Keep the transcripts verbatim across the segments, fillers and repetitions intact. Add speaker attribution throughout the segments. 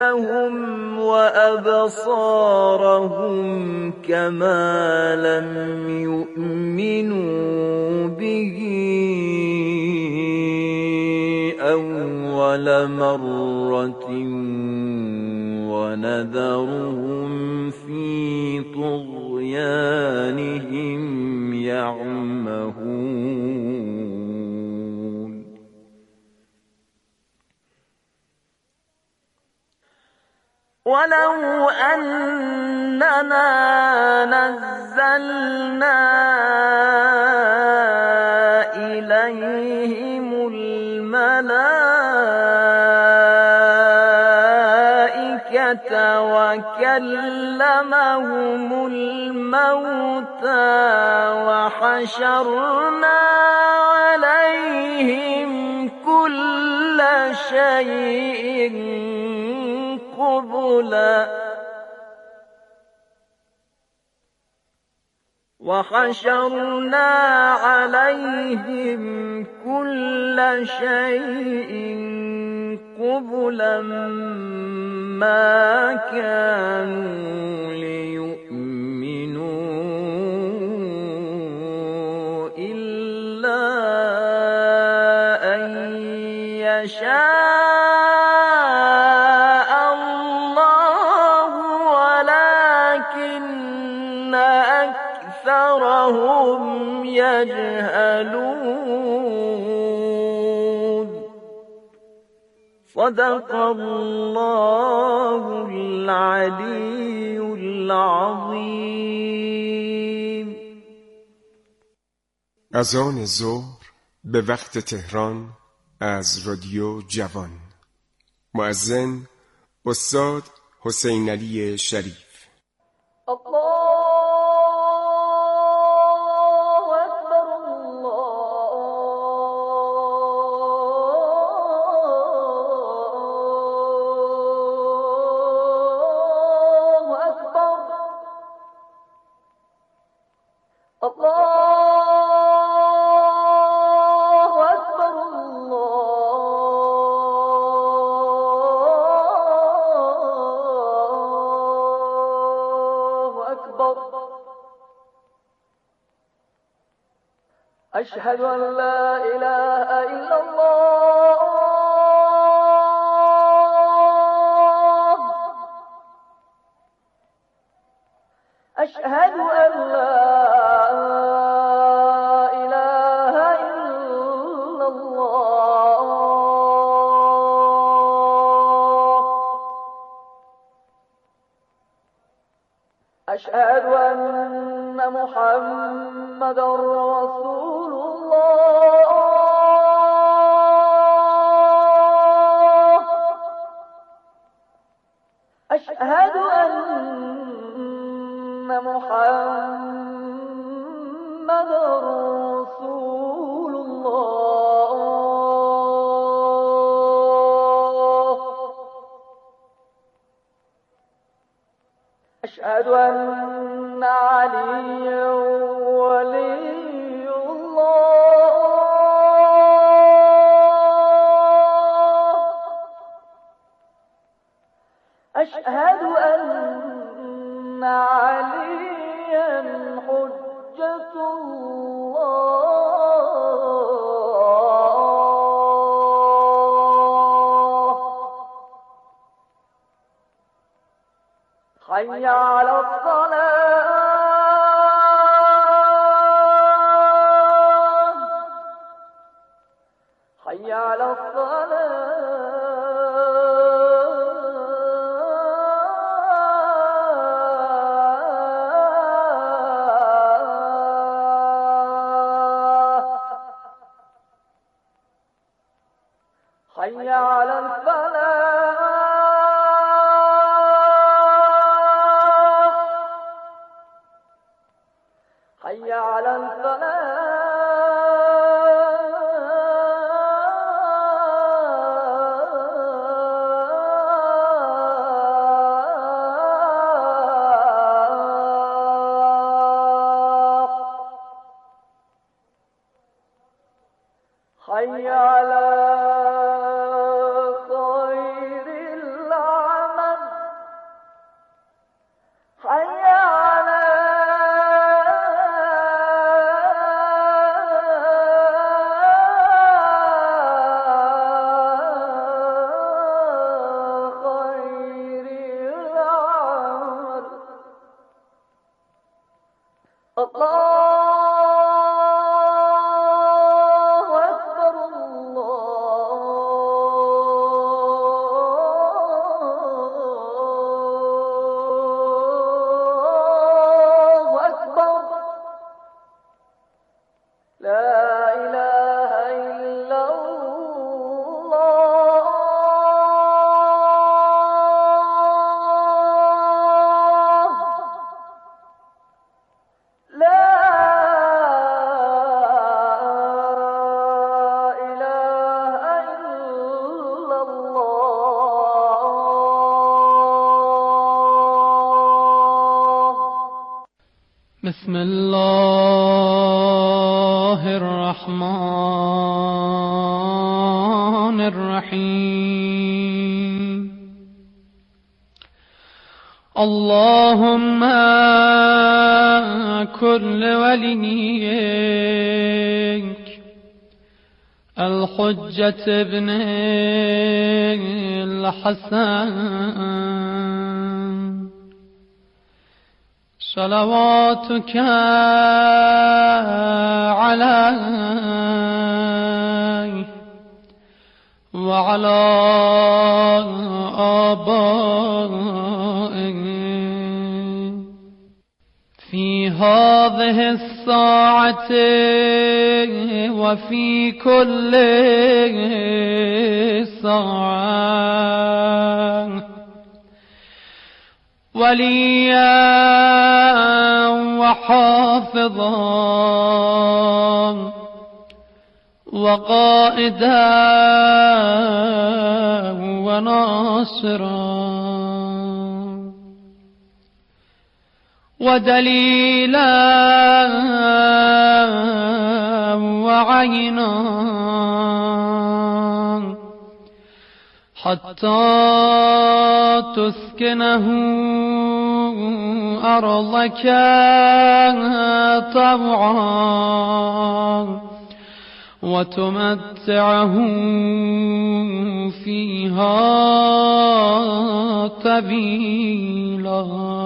Speaker 1: لهم وأبصارهم كما لم يؤمنوا به أول مرة ونذرهم في طغيانهم يعمهون ولو أننا نزلنا إليهم الملائكة وكلمهم الموتى وحشرنا عليهم كل شيء قبلا وحشرنا عليهم كل شيء قبلا ما كانوا ليؤمنوا إلا أن يشاء الله ولكن أكثرهم يجهلون صدق الله العلي العظیم.
Speaker 2: اذان ظهر به وقت تهران از رادیو جوان. مؤذن استاد حسین علی شریف.
Speaker 1: الله أشهد أن لا إله إلا الله أشهد أن لا إله إلا الله أشهد أن محمدا رسول الله أشهد أن محمدا رسول الله أشهد أن عليا ولي أشهد أن عليا حجة الله حي على الصلاة حي على الصلاة حي على الفلاح حي على الفلاح حي على خير الأعمال
Speaker 3: بسم الله الرحمن الرحیم. اللهم كل وليك الحجة ابن الحسن صلواتك عليه وعلى آبائه في هذه الساعة وفي كل ساعة وليا وحافظا وقائدا وناصرا ودليلا وعينا حتى تسكنه أرضك طوعا وتمتعه فيها طويلا.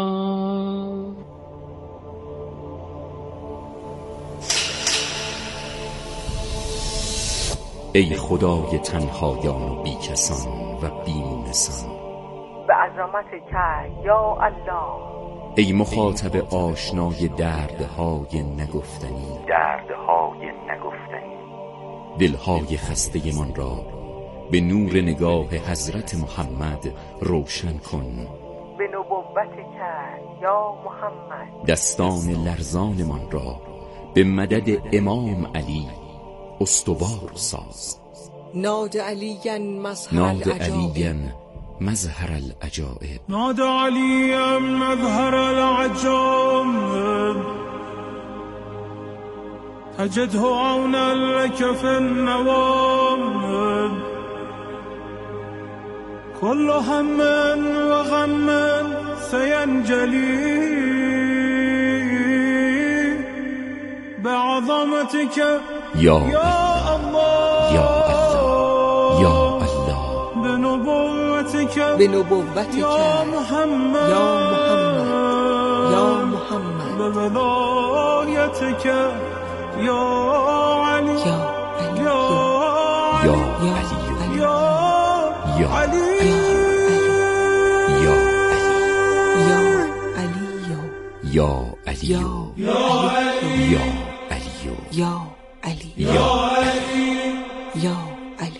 Speaker 4: ای خدای تنهایان و بیکسان و بیمونسان،
Speaker 5: به عظمتک یا الله.
Speaker 4: ای مخاطب آشنای دردهای نگفتنی
Speaker 5: دردهای نگفتنی
Speaker 4: دلهای خسته من را به نور نگاه حضرت محمد روشن کن.
Speaker 5: به نبوتک یا محمد
Speaker 4: دستان لرزان من را به مدد امام علی استوار ساز.
Speaker 6: ناد علیا مظهر
Speaker 4: ناد
Speaker 6: العجائب
Speaker 4: علیا مظهر العجائب
Speaker 7: ناد علیا مظهر العجائب تجده عونا لك في النوائب كل هم وغم سينجلي بعظمتك
Speaker 4: یا
Speaker 7: یا الله
Speaker 4: یا الله یا الله
Speaker 7: بنبوتك
Speaker 6: به نبوتک
Speaker 7: یا محمد
Speaker 6: یا محمد یا محمد
Speaker 7: بولایتك یا علی
Speaker 6: یا علی
Speaker 7: یا
Speaker 4: یا
Speaker 7: علی
Speaker 4: علی
Speaker 7: یا
Speaker 4: یا
Speaker 7: علی
Speaker 4: یا
Speaker 6: علی
Speaker 4: یا علی
Speaker 6: یا
Speaker 4: یا
Speaker 6: علی
Speaker 4: یا علی
Speaker 6: یا علی
Speaker 4: یا
Speaker 6: یا علی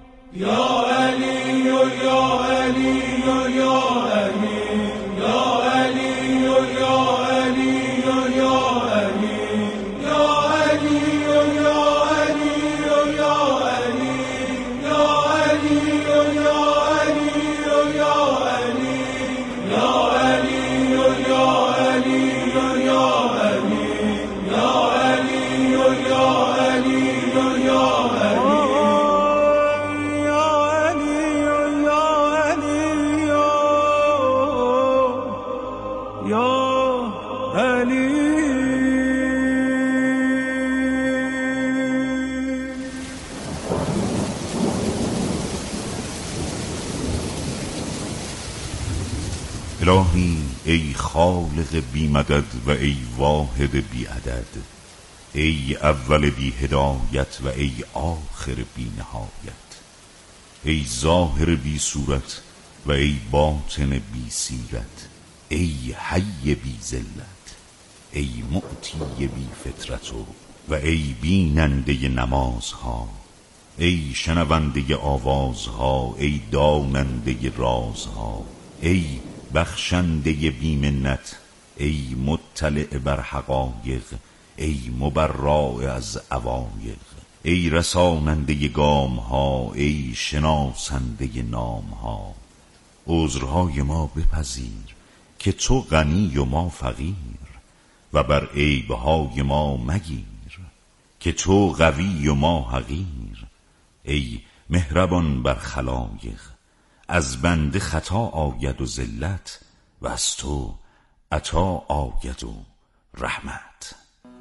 Speaker 8: الهی ای خالق بی مدد و ای واحد بی عدد، ای اول بی هدایت و ای آخر بی نهایت، ای ظاهر بی صورت و ای باطن بی سیرت، ای حی بی ذلت، ای معطی بی فطرت و ای بیننده نمازها، ای شنونده آوازها، ای داننده رازها، ای بخشنده بیمنت، ای مطلع بر حقایق، ای مبرا از عوایق، ای رساننده گام ها، ای شناسنده نام ها. عذرهای ما بپذیر که تو غنی و ما فقیر، و بر عیبهای ما مگیر، که تو قوی و ما حقیر. ای مهربان بر خلایق، از بنده خطا آید و ذلت، و از تو عطا آید و رحمت.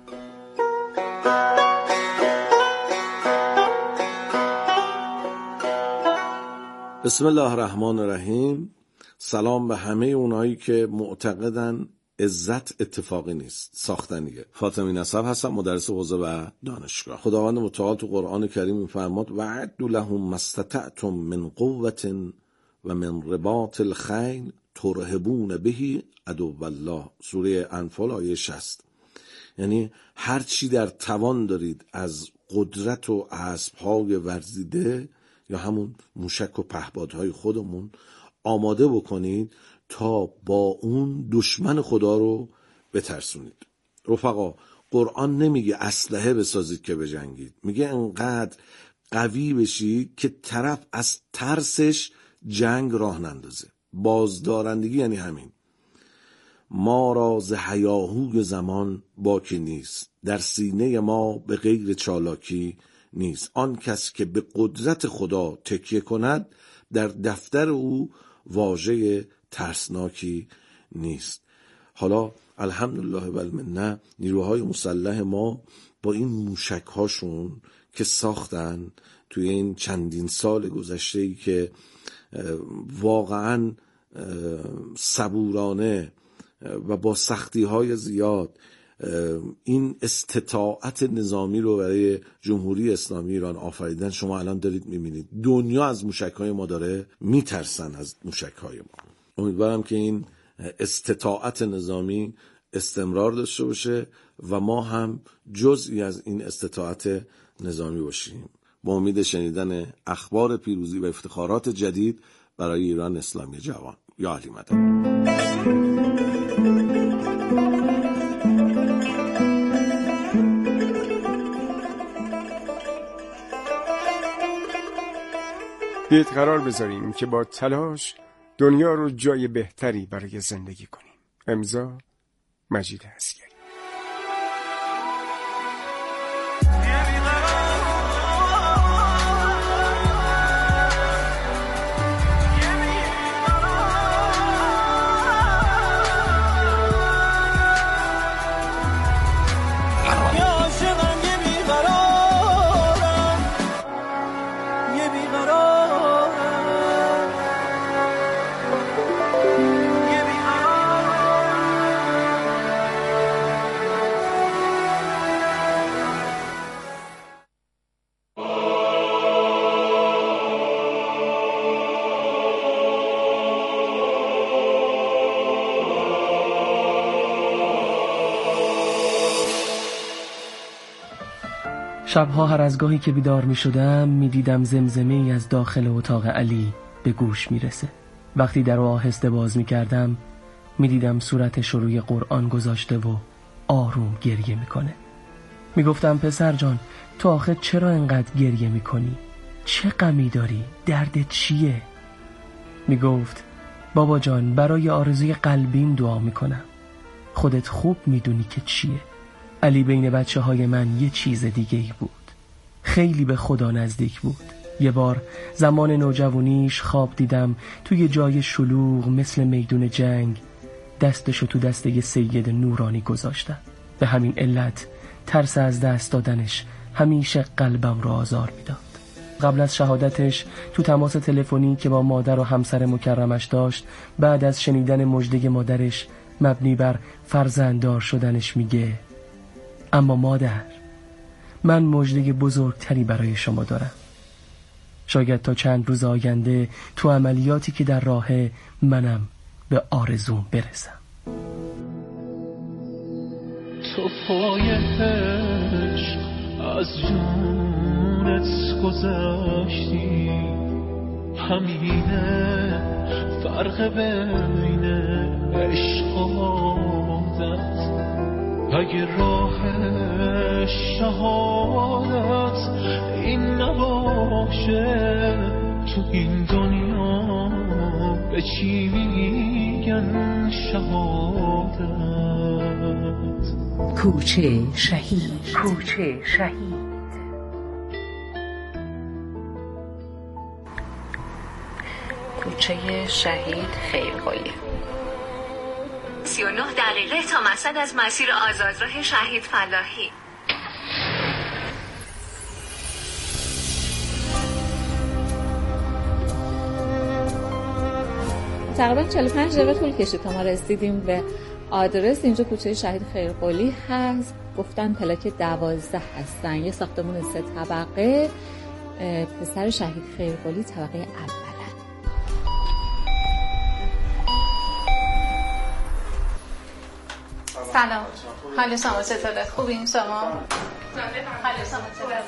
Speaker 9: بسم الله الرحمن الرحیم. سلام به همه اونایی که معتقدن عزت اتفاقی نیست، ساختنیه. فاطمی نسب هستم، مدرس حوزه و دانشگاه. خداوند متعال تو قرآن کریم میفرماد وَأَعِدُّوا لَهُم مَّا اسْتَطَعْتُم مِّن قُوَّةٍ وَمِن رِّبَاطِ الْخَیل ترهبون به عدو الله. سوره انفال آیه شصت. یعنی هر چی در توان دارید از قدرت و اسب‌های ورزیده یا همون موشک و پهپادهای خودمون آماده بکنید تا با اون دشمن خدا رو بترسونید. رفقا، قرآن نمیگه اسلحه بسازید که بجنگید، میگه انقدر قوی بشید که طرف از ترسش جنگ راه نندازه. بازدارندگی یعنی همین. ما را ز هیاهوی زمان باکی نیست، در سینه ما به غیر چالاکی نیست. آن کس که به قدرت خدا تکیه کند، در دفتر او واژه ترسناکی نیست. حالا الحمدلله و المنه نیروهای مسلح ما با این موشک هاشون که ساختن توی این چندین سال گذشته‌ای که واقعاً صبورانه و با سختی های زیاد این استطاعت نظامی رو برای جمهوری اسلامی ایران آفریدن. شما الان دارید میبینید دنیا از موشک‌های ما داره میترسن، از موشک‌های ما. امیدوارم که این استطاعت نظامی استمرار داشته باشه و ما هم جزئی از این استطاعت نظامی باشیم. با امید شنیدن اخبار پیروزی و افتخارات جدید برای ایران اسلامی جوان. یا علی مدد.
Speaker 2: بیایید قرار بذاریم که با تلاش دنیا رو جای بهتری برای زندگی کنیم. امضا مجید عسگری.
Speaker 10: شبها هر از گاهی که بیدار می شدم می دیدم زمزمه‌ای از داخل اتاق علی به گوش می رسه. وقتی در رو آهسته باز می کردم می دیدم صورتش روی قرآن گذاشته و آروم گریه می کنه. می گفتم پسر جان، تو آخه چرا انقدر گریه می کنی؟ چه غمی داری؟ دردت چیه؟ می گفت بابا جان، برای آرزوی قلبیم دعا می کنم. خودت خوب می دونی که چیه. علی بین بچه های من یه چیز دیگه ای بود. خیلی به خدا نزدیک بود. یه بار زمان نوجوانیش خواب دیدم توی جای شلوغ مثل میدون جنگ دستشو تو دسته سید نورانی گذاشتم. به همین علت ترس از دست دادنش همیشه قلبم رو آزار میداد. قبل از شهادتش تو تماس تلفنی که با مادر و همسر مکرمش داشت، بعد از شنیدن مژده مادرش مبنی بر فرزنددار شدنش میگه اما مادر، من مژده بزرگتری برای شما دارم. شاید تا چند روز آینده تو عملیاتی که در راهه منم به آرزوم برسم.
Speaker 11: تو پای عشق از جونت گذشتی، همینه فرق بین عشق و عادت. اگه راه شهادت این نباشه، تو این دنیا به چی میگن من شهادت.
Speaker 6: کوچه شهید،
Speaker 5: کوچه شهید.
Speaker 12: کوچه شهید خیرقلی.
Speaker 13: سی و نه دقیقه تا مقصد از مسیر آزادراه شهید فلاحی.
Speaker 12: تقریبا چهل و پنج دقیقه طول کشید تا ما رسیدیم به آدرس. اینجا کوچه شهید خیرقلی هست. گفتن پلاک دوازده هستن. یه ساختمون سه طبقه. پسر شهید خیرقلی طبقه اول.
Speaker 14: سلام، حال شما چطوره؟ خوبین شما؟ حال شما چطوره؟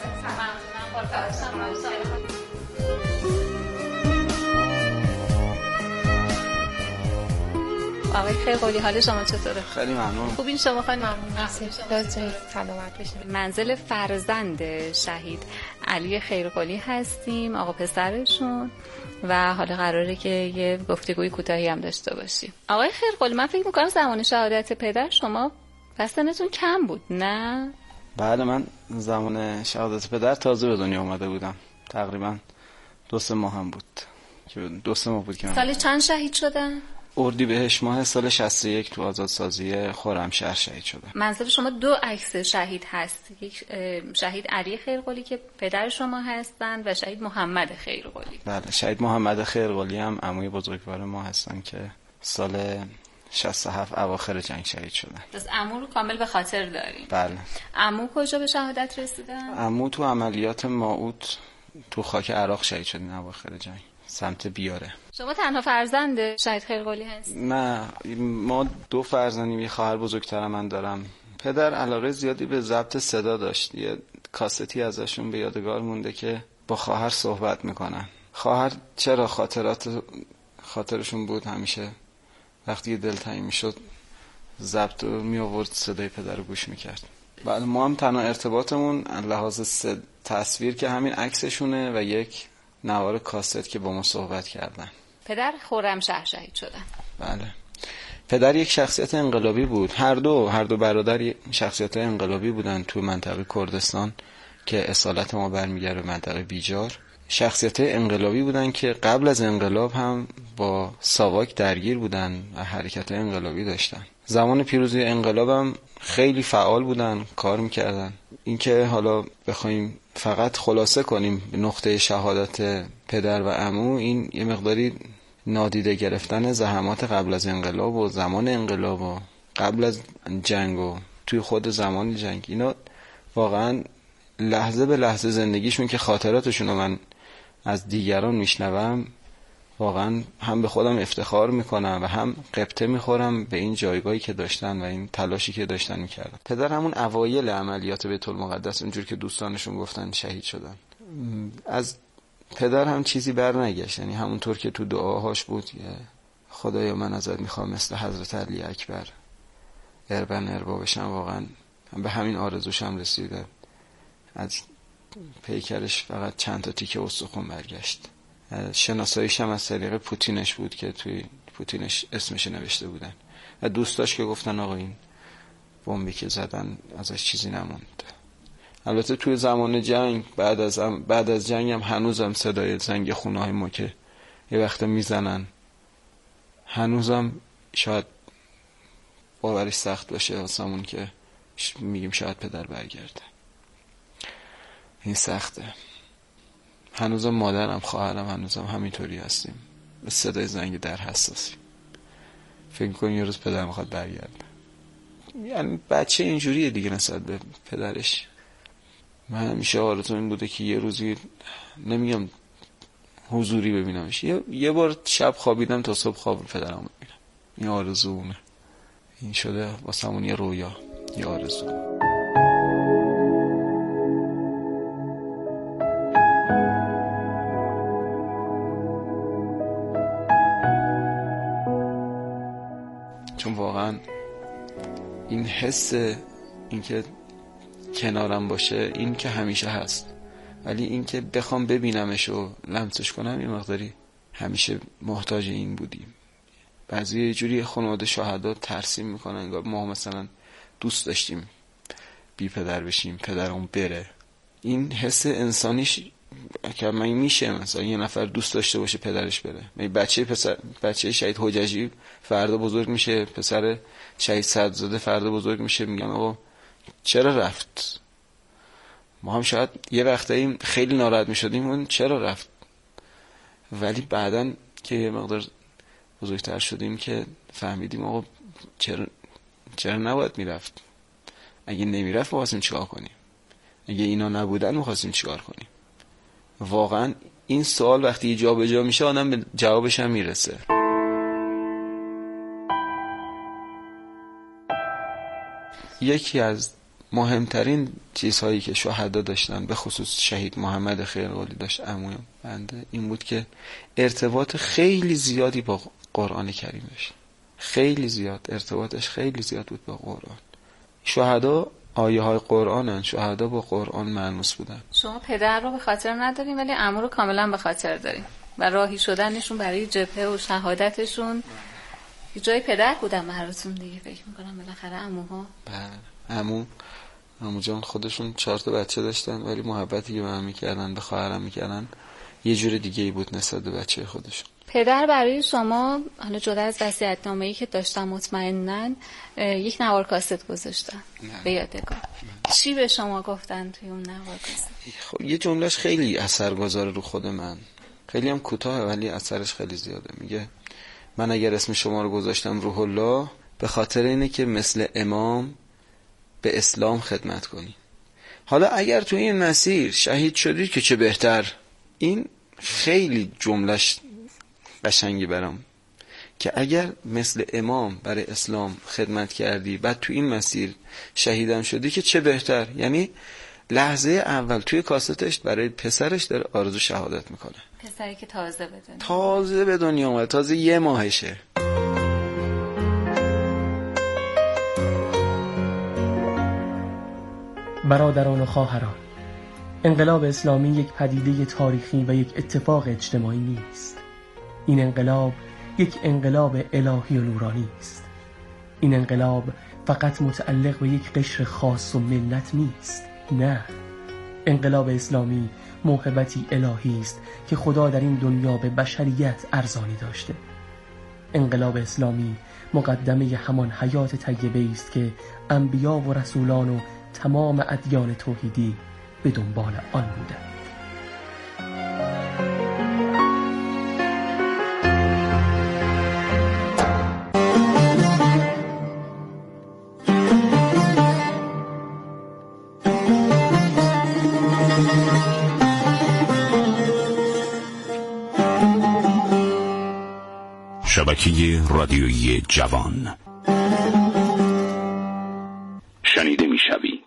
Speaker 14: آقای خیرقلی حال شما چطوره؟
Speaker 15: خیلی ممنون.
Speaker 14: خوبین شما؟ خیلی ممنون. سلامت باشید.
Speaker 12: منزل فرزند شهید علی خیرقلی هستیم، آقا پسرشون، و حالا قراره که یه گفتگوی کوتاهی هم داشته باشیم. آقای خیرقلی، من فکر می‌کنم زمان شهادت پدر شما پس سنتون کم بود، نه؟
Speaker 15: بله، من زمان شهادت پدر تازه به دنیا اومده بودم. تقریبا دو سه ماه هم بود که دو سه ماه بود که من
Speaker 14: سال چند شهید شدن؟
Speaker 15: اردیبهشت ماه سال شصت و یک تو آزادسازی خرمشهر شهید شدم.
Speaker 12: منزل شما دو عکس شهید هست، یک شهید علی خیرقلی که پدر شما هستن و شهید محمد خیرقلی.
Speaker 15: بله، شهید محمد خیرقلی هم عموی بزرگوار ما هستن که سال شصت و هفت اواخر جنگ شهید شدن.
Speaker 12: پس عمو رو کامل به خاطر داریم.
Speaker 15: بله.
Speaker 12: عمو کجا به شهادت رسیدن؟
Speaker 15: عمو تو عملیات ماعود تو خاک عراق شهید شدن اواخر جنگ، سمت بیاره.
Speaker 12: شما تنها فرزند شهید خیرقلی هستید؟
Speaker 15: نه، ما دو فرزندیم، یه خواهر بزرگتر من دارم. پدر علاقه زیادی به ضبط صدا داشت. یه کاستی ازشون به یادگار مونده که با خواهر صحبت میکنن. خواهر چرا خاطرات خاطرشون بود، همیشه وقتی دلتنگ میشد ضبط رو می آورد، صدای پدر رو گوش میکرد. بعد ما هم تنها ارتباطمون لحاظ تصویر که همین عکسشونه و یک نوار کاست که با ما صحبت کردن.
Speaker 12: پدر خرمشهر شهید شدن.
Speaker 15: بله. پدر یک شخصیت انقلابی بود. هر دو هر دو برادر شخصیت انقلابی بودن تو منطقه کردستان که اصالت ما برمیگره به منطقه بیجار. شخصیت انقلابی بودن که قبل از انقلاب هم با ساواک درگیر بودن و حرکت انقلابی داشتن. زمان پیروزی انقلاب هم خیلی فعال بودن، کار میکردن. اینکه حالا بخوایم فقط خلاصه کنیم به نقطه شهادت پدر و عمو، این یه مقداری نادیده گرفتن زحمات قبل از انقلاب و زمان انقلاب و قبل از جنگ و توی خود زمان جنگ، اینا واقعا لحظه به لحظه زندگیشون که خاطراتشون رو من از دیگران میشنوم، واقعا هم به خودم افتخار میکنم و هم قبطه میخورم به این جایگاهی که داشتن و این تلاشی که داشتن میکردن. پدر همون اوایل عملیات بیت المقدس اونجور که دوستانشون گفتن شهید شدن. از پدر هم چیزی بر نگشت، یعنی همونطور که تو دعاهاش بود که خدایا من ازت میخوام مثل حضرت علی اکبر اربن اربا بشم، واقعا به همین آرزوشم رسیده. از پیکرش فقط چند تا تیکه استخوان برگشت. شناساییش هم از طریق پوتینش بود که توی پوتینش اسمش نوشته بودن و دوستاش که گفتن آقا این بمبی که زدن ازش چیزی نموند. البته توی زمان جنگ بعد از هم بعد از جنگ هم هنوزم صدای زنگ خونه های ما که یه وقت میزنن هنوزم شاید باورش سخت باشه واسمون که میگیم شاید پدر برگرده. این سخته. هنوزم مادرم خواهرم هنوزم همینطوری هستیم، به صدای زنگ در حساسیم. فکر کنم یه روز پدر میخواد برگرده. یعنی بچه اینجوریه دیگه نسبت به پدرش. من همیشه آرزوم این بوده که یه روزی، نمیگم حضوری ببینمش، یه, یه بار شب خوابیدم تا صبح خواب پدرم ببینم. این آرزومه. این شده واسمون یه رویا، یه آرزو. چون واقعا این حس این که کنارم باشه این که همیشه هست، ولی این که بخوام ببینمش و لمسش کنم این مقداری همیشه محتاج این بودیم. بعضی یه جوری خانواده شهدا ترسیم میکنن انگار ما مثلا دوست داشتیم بی پدر بشیم، پدرمون بره. این حس انسانیش که من میشه مثلا یه نفر دوست داشته باشه پدرش بره. بچه پسر بچه شهید حججی فردا بزرگ میشه، پسر شهید صدرزاده فردا بزرگ میشه، میگن آقا چرا رفت؟ ما هم شاید یه وقتایی خیلی ناراحت میشدیم اون چرا رفت، ولی بعدن که یه مقدار بزرگتر شدیم که فهمیدیم آقا چرا چرا نباید میرفت. اگه نمیرفت می‌خواستیم چیکار کنیم؟ اگه اینا نبودن می‌خواستیم چیکار کنیم؟ واقعا این سوال وقتی جا به جا میشه آدم به جوابش هم میرسه. یکی از مهمترین چیزهایی که شهدا داشتن به خصوص شهید محمد خیرقلی داشت عموی بنده این بود که ارتباط خیلی زیادی با قرآن کریم داشت. خیلی زیاد ارتباطش خیلی زیاد بود با قرآن. شهدا آیه های قرآنن، شهدا با قرآن مانوس بودن.
Speaker 12: شما پدر رو به خاطر ندارین ولی عمو رو کاملا به خاطر دارین و راهی شدنشون برای جبهه و شهادتشون یه جای پدر بودن براتون دیگه. فکر میکنم بالاخره عموها.
Speaker 15: بله عمو عمو جان خودشون چهار تا بچه داشتن ولی محبتی که به من میکردن به خواهرم میکردن یه جور دیگه ای بود نسبت به بچه خودشون.
Speaker 12: پدر برای شما حالا جدا از وصیت‌نامه‌ای که داشتن مطمئناً یک نوار کاست گذاشتن به یادگار. چی به شما گفتن توی اون نوار کاست؟
Speaker 15: خب یه جملهش خیلی اثرگذاره رو خود من، خیلی هم کوتاهه ولی اثرش خیلی زیاده. میگه من اگر اسم شما رو گذاشتم روح الله به خاطر اینه که مثل امام به اسلام خدمت کنی. حالا اگر تو این مسیر شهید شدی که چه بهتر. این خیلی جملهش قشنگی برام که اگر مثل امام برای اسلام خدمت کردی بعد تو این مسیر شهیدم شدی که چه بهتر. یعنی لحظه اول توی کاستش برای پسرش داره آرزو شهادت میکنه.
Speaker 12: پسری که تازه به دنیا
Speaker 15: تازه به دنیا اومد، تازه یه ماهشه.
Speaker 10: برادران و خواهران، انقلاب اسلامی یک پدیده تاریخی و یک اتفاق اجتماعی نیست. این انقلاب یک انقلاب الهی و نورانی است. این انقلاب فقط متعلق به یک قشر خاص و ملت نیست. نه، انقلاب اسلامی موهبتی الهی است که خدا در این دنیا به بشریت ارزانی داشته. انقلاب اسلامی مقدمه همان حیات طیبه است که انبیا و رسولان و تمام ادیان توحیدی به دنبال آن بودند.
Speaker 8: شبکه رادیویی جوان شنیده میشوی.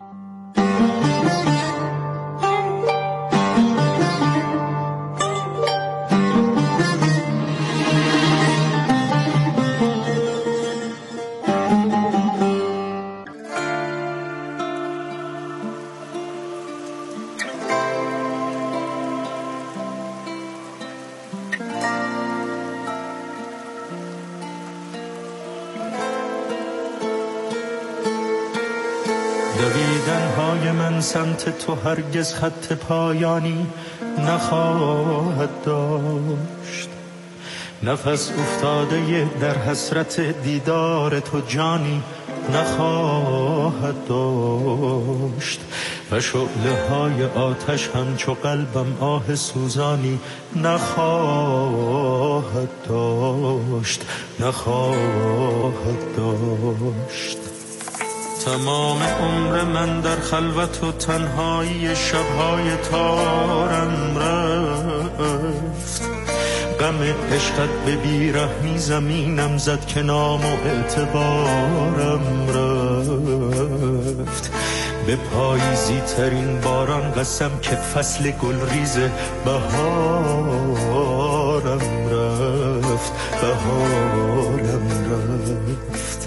Speaker 7: دویدن‌های من سمت تو هرگز خط پایانی نخواهد داشت. نفس افتاده در حسرت دیدار تو جانی نخواهد داشت و شعله های آتش همچو قلبم آه سوزانی نخواهد داشت نخواهد داشت. تمام عمر من در خلوت و تنهایی شبهای تارم رفت. غم عشقت به بیرحمی زمینم زد که نام و اعتبارم رفت. به پاییزی ترین باران قسم که فصل گلریز بهارم رفت بهارم رفت.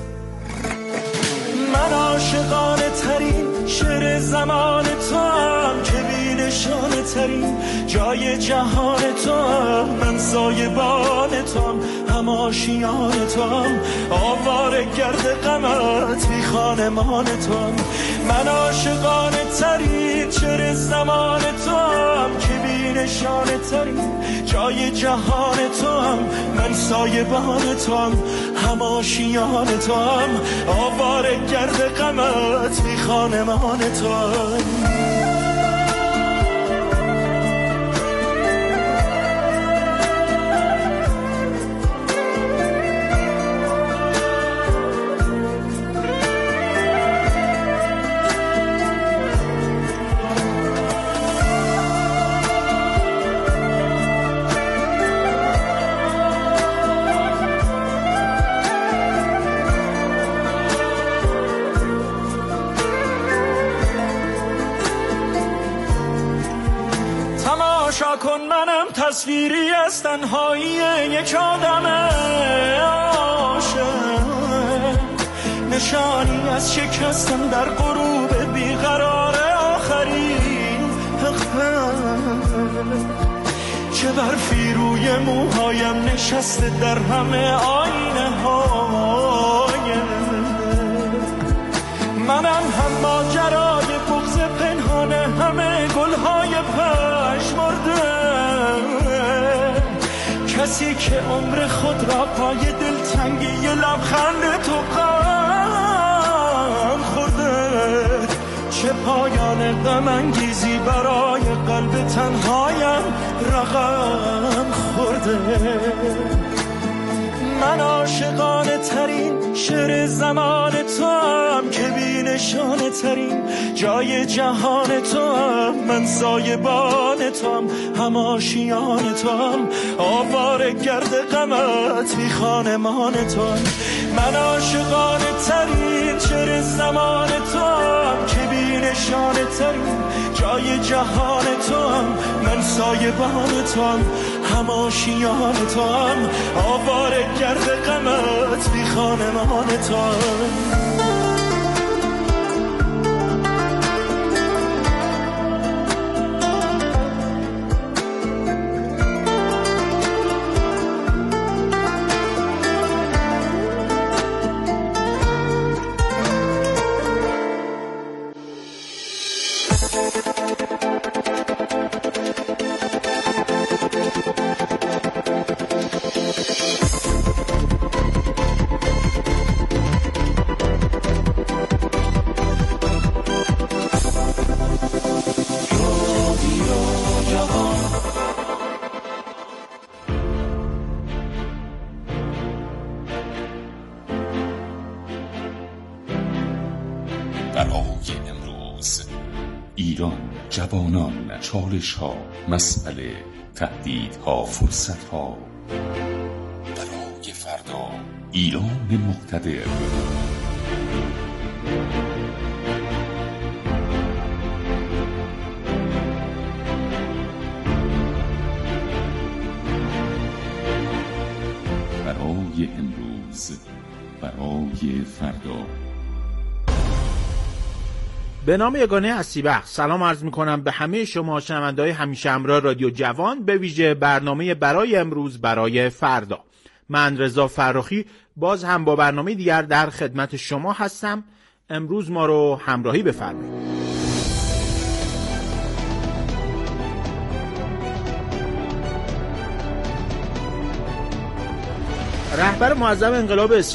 Speaker 7: من عاشقانه ترین شعر زمان تو هم که بین نشانه ترین جای جهان تو هم، من سایبان تو هم، هم آشیان تو هم، آواره گرد غمت بی خانمان تو هم، من عاشقانه ترین چهره زمان تو هم، که بی نشانه ترین جای جهان تو هم، من سایبان تو هم، هم آشیان تو هم، آواره گرد غمت بی خانمان تو هم. کن منم تصویری از تنهایی یک آدم عاشق، نشانی از شکستن در غروب بیقرار آخرین چه برفی روی موهایم نشسته در همه آینه های منم، هم ماجرای بغض پنهان همه گلهای پژمرده، کسی که عمر خود را پای دلتنگی لبخند تو غم خورده، چه پایان غم انگیزی برای قلب تنهایم رقم خورده، من عاشقانه ترین شعر زمان تو هم، که بی نشانه ترین جای جهان تو هم، من سایبان تو هم، هم آشیان تو هم، آواره گرد غمت بی خانمان تو هم، من عاشقانه ترین شعر زمان تو هم، که بی نشانه ترین جای جهان تو هم، من سایبان تو هم، هم آشیان تو هم، آواره گرد غمت بی خانمان تو هم.
Speaker 8: جوانان، چالش ها، مسئله، تهدید ها، فرصت ها، برای فردا ایران مقتدر. برای امروز، برای فردا.
Speaker 16: به نام یگانه هستیبخش سلام عرض میکنم به همه شما شنونده‌های همیشه همراه رادیو جوان، به ویژه برنامه برای امروز برای فردا. من رضا فرخی باز هم با برنامه دیگر در خدمت شما هستم. امروز ما رو همراهی بفرمایید. رهبر معظم انقلاب اسلامی